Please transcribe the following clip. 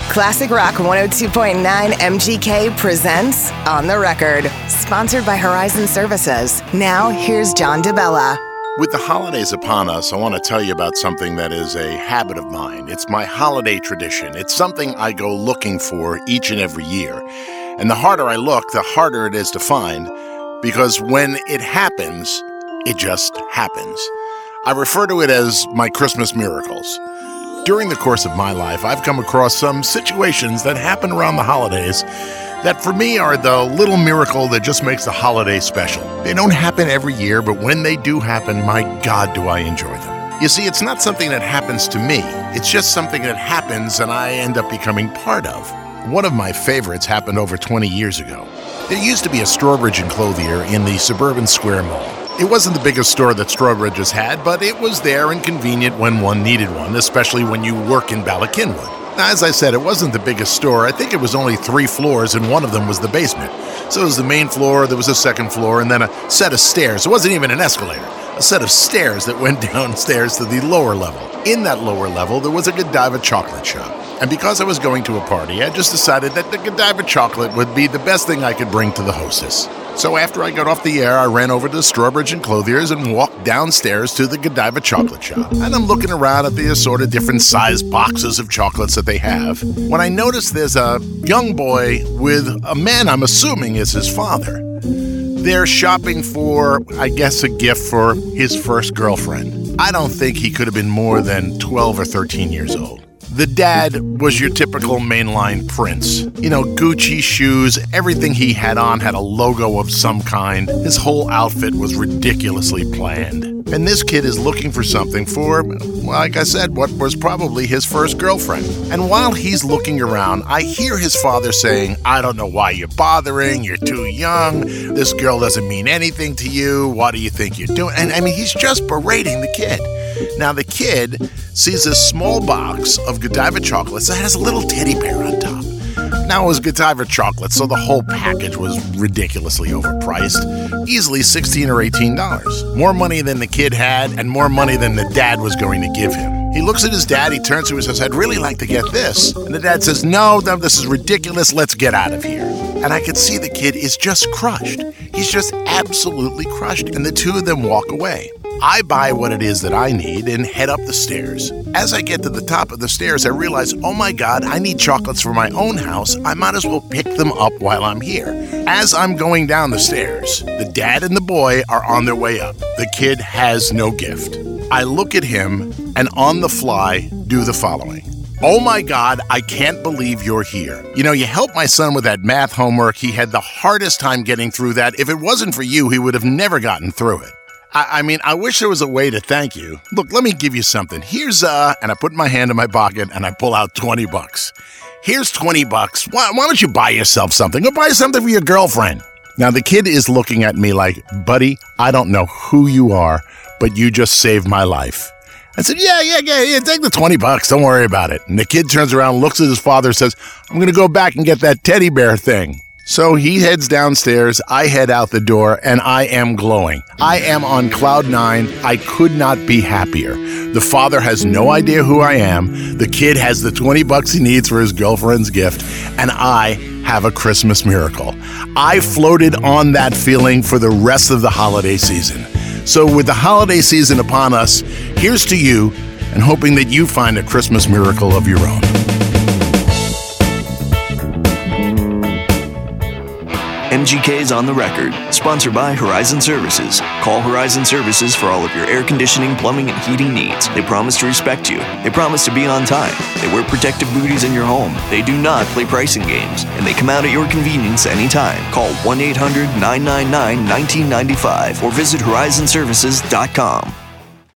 Classic Rock 102.9 MGK presents On the Record, sponsored by Horizon Services. Now, here's John DeBella. With the holidays upon us, I want to tell you about something that is a habit of mine. It's my holiday tradition. It's something I go looking for each and every year. And the harder I look, the harder it is to find, because when it happens, it just happens. I refer to it as my Christmas miracles. During the course of my life, I've come across some situations that happen around the holidays that for me are the little miracle that just makes the holiday special. They don't happen every year, but when they do happen, my God, do I enjoy them. You see, it's not something that happens to me. It's just something that happens and I end up becoming part of. One of my favorites happened over 20 years ago. There used to be a Strawbridge and Clothier in the Suburban Square Mall. It wasn't the biggest store that Strawbridge has had, but it was there and convenient when one needed one, especially when you work in Bala Cynwyd. Now, as I said, it wasn't the biggest store. I think it was only 3 floors, and one of them was the basement. So it was the main floor, there was a second floor, and then a set of stairs. It wasn't even an escalator. A set of stairs that went downstairs to the lower level. In that lower level, there was a Godiva chocolate shop. And because I was going to a party, I just decided that the Godiva chocolate would be the best thing I could bring to the hostess. So after I got off the air, I ran over to Strawbridge and Clothier's and walked downstairs to the Godiva chocolate shop. And I'm looking around at the assorted different size boxes of chocolates that they have, when I notice there's a young boy with a man I'm assuming is his father. They're shopping for, I guess, a gift for his first girlfriend. I don't think he could have been more than 12 or 13 years old. The dad was your typical mainline prince. You know, Gucci shoes, everything he had on had a logo of some kind. His whole outfit was ridiculously planned. And this kid is looking for something for, like I said, what was probably his first girlfriend. And while he's looking around, I hear his father saying, "I don't know why you're bothering, you're too young, this girl doesn't mean anything to you, what do you think you're doing?" And I mean, he's just berating the kid. Now the kid sees a small box of Godiva chocolates that has a little teddy bear on top. Now it was Godiva chocolate, so the whole package was ridiculously overpriced. Easily $16 or $18. More money than the kid had and more money than the dad was going to give him. He looks at his dad, he turns to him and says, "I'd really like to get this." And the dad says, no, this is ridiculous, let's get out of here. And I could see the kid is just crushed. He's just absolutely crushed. And the two of them walk away. I buy what it is that I need and head up the stairs. As I get to the top of the stairs, I realize, oh my God, I need chocolates for my own house. I might as well pick them up while I'm here. As I'm going down the stairs, the dad and the boy are on their way up. The kid has no gift. I look at him and on the fly do the following. "Oh my God, I can't believe you're here. You know, you helped my son with that math homework. He had the hardest time getting through that. If it wasn't for you, he would have never gotten through it. I mean, I wish there was a way to thank you. Look, let me give you something. Here's, and I put my hand in my pocket and I pull out $20. Here's $20. Why don't you buy yourself something? Go buy something for your girlfriend." Now, the kid is looking at me like, "Buddy, I don't know who you are, but you just saved my life." I said, yeah, take the $20. Don't worry about it. And the kid turns around, looks at his father, says, "I'm going to go back and get that teddy bear thing." So he heads downstairs, I head out the door, and I am glowing. I am on cloud 9. I could not be happier. The father has no idea who I am. The kid has the $20 he needs for his girlfriend's gift, and I have a Christmas miracle. I floated on that feeling for the rest of the holiday season. So with the holiday season upon us, here's to you, and hoping that you find a Christmas miracle of your own. MGK's On the Record, sponsored by Horizon Services. Call Horizon Services for all of your air conditioning, plumbing, and heating needs. They promise to respect you. They promise to be on time. They wear protective booties in your home. They do not play pricing games. And they come out at your convenience anytime. Call 1-800-999-1995 or visit horizonservices.com.